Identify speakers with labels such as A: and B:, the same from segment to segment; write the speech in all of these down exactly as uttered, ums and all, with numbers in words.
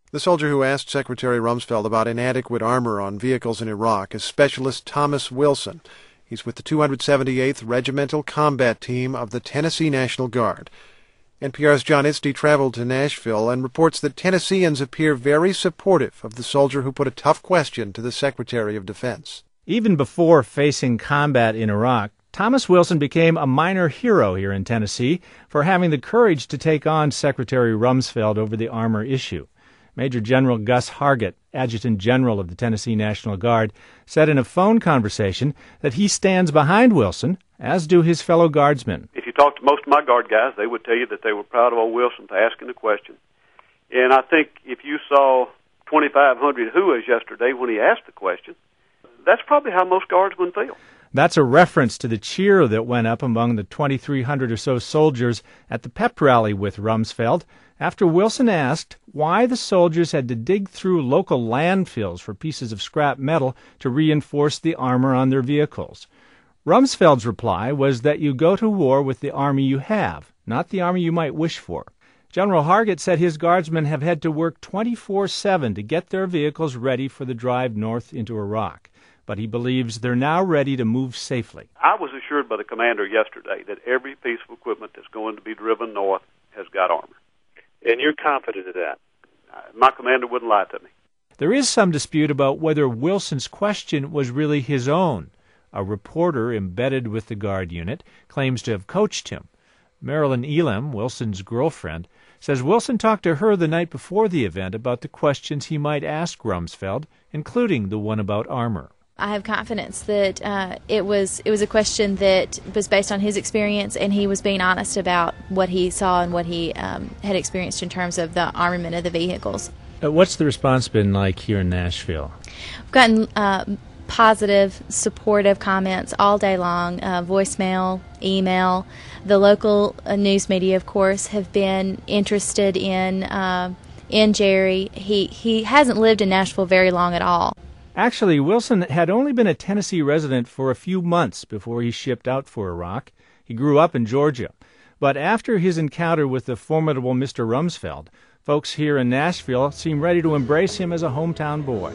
A: The soldier who asked Secretary Rumsfeld about inadequate armor on vehicles in Iraq is Specialist Thomas Wilson. He's with the two hundred seventy-eighth Regimental Combat Team of the Tennessee National Guard. N P R's John Idsty traveled to Nashville and reports that Tennesseans appear very supportive of the soldier who put a tough question to the Secretary of Defense.
B: Even before facing combat in Iraq, Thomas Wilson became a minor hero here in Tennessee for having the courage to take on Secretary Rumsfeld over the armor issue. Major General Gus Hargett, Adjutant General of the Tennessee National Guard, said in a phone conversation that he stands behind Wilson, as do his fellow guardsmen.
C: If you talk to most of my guard guys, they would tell you that they were proud of old Wilson for asking the question. And I think if you saw twenty-five hundred hooahs yesterday when he asked the question, that's probably how most guardsmen feel.
B: That's a reference to the cheer that went up among the twenty-three hundred or so soldiers at the pep rally with Rumsfeld after Wilson asked why the soldiers had to dig through local landfills for pieces of scrap metal to reinforce the armor on their vehicles. Rumsfeld's reply was that you go to war with the army you have, not the army you might wish for. General Hargett said his guardsmen have had to work twenty-four seven to get their vehicles ready for the drive north into Iraq, but he believes they're now ready to move safely.
C: I was assured by the commander yesterday that every piece of equipment that's going to be driven north has got armor.
D: And you're confident of that?
C: Uh, my commander wouldn't lie to me.
B: There is some dispute about whether Wilson's question was really his own. A reporter embedded with the Guard unit claims to have coached him. Marilyn Elam, Wilson's girlfriend, says Wilson talked to her the night before the event about the questions he might ask Rumsfeld, including the one about armor.
E: I have confidence that uh, it was it was a question that was based on his experience, and he was being honest about what he saw and what he um, had experienced in terms of the armament of the vehicles.
B: Uh, what's the response been like here in Nashville?
E: We've gotten uh, positive, supportive comments all day long, uh, voicemail, email. The local uh, news media, of course, have been interested in uh, in Jerry. He he hasn't lived in Nashville very long at all.
B: Actually, Wilson had only been a Tennessee resident for a few months before he shipped out for Iraq. He grew up in Georgia. But after his encounter with the formidable Mister Rumsfeld, folks here in Nashville seem ready to embrace him as a hometown boy.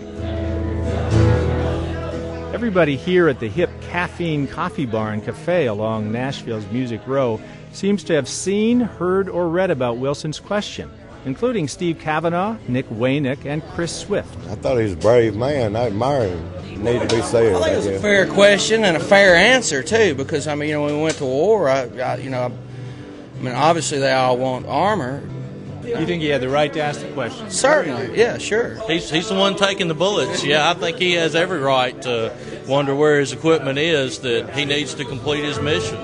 B: Everybody here at the hip Caffeine Coffee Bar and Cafe along Nashville's Music Row seems to have seen, heard, or read about Wilson's question, including Steve Kavanaugh, Nick Waynick, and Chris Swift.
F: I thought he was a brave man. I admire him. He needed to be said.
G: I think it was a fair question and a fair answer, too, because, I mean, you know, when we went to war, I, I you know, I, I mean, obviously they all want armor.
B: You think he had the right to ask the question?
G: Certainly, yeah, sure.
H: He's he's the one taking the bullets. Yeah, I think he has every right to wonder where his equipment is, that he needs to complete his mission.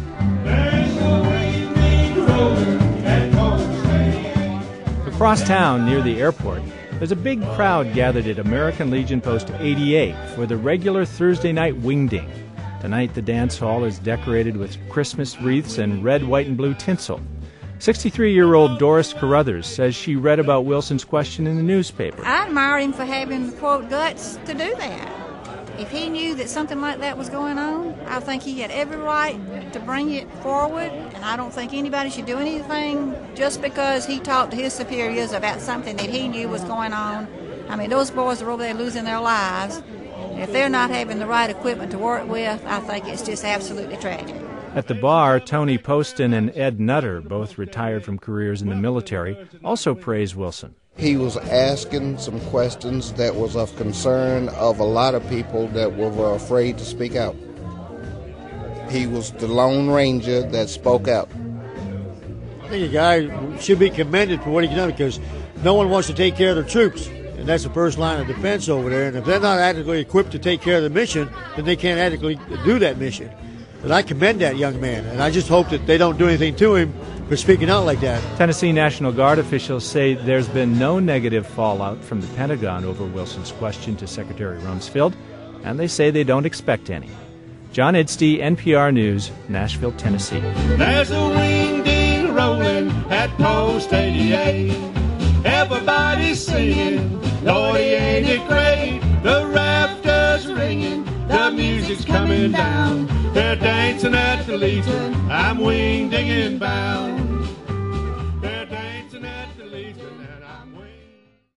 B: Across town, near the airport, there's a big crowd gathered at American Legion Post eighty-eight for the regular Thursday night wingding. Tonight, the dance hall is decorated with Christmas wreaths and red, white, and blue tinsel. sixty-three-year-old Doris Carruthers says she read about Wilson's question in the newspaper.
I: I admire him for having the, quote, guts to do that. If he knew that something like that was going on, I think he had every right to bring it forward, and I don't think anybody should do anything just because he talked to his superiors about something that he knew was going on. I mean, those boys are over there losing their lives. If they're not having the right equipment to work with, I think it's just absolutely tragic.
B: At the bar, Tony Poston and Ed Nutter, both retired from careers in the military, also praise Wilson.
F: He was asking some questions that was of concern of a lot of people that were afraid to speak out. He was the Lone Ranger that spoke out.
J: I think a guy should be commended for what he's done because no one wants to take care of their troops, and that's the first line of defense over there. And if they're not adequately equipped to take care of the mission, then they can't adequately do that mission. But I commend that young man, and I just hope that they don't do anything to him for speaking out like that.
B: Tennessee National Guard officials say there's been no negative fallout from the Pentagon over Wilson's question to Secretary Rumsfeld, and they say they don't expect any. John Idsty, N P R News, Nashville, Tennessee.
K: There's a wing-ding rolling at Post eighty-eight. Everybody's singing, Lordy, ain't it great? The rafters ringing, the music's coming down. They're dancing at the Legion, I'm wing-dinging bound.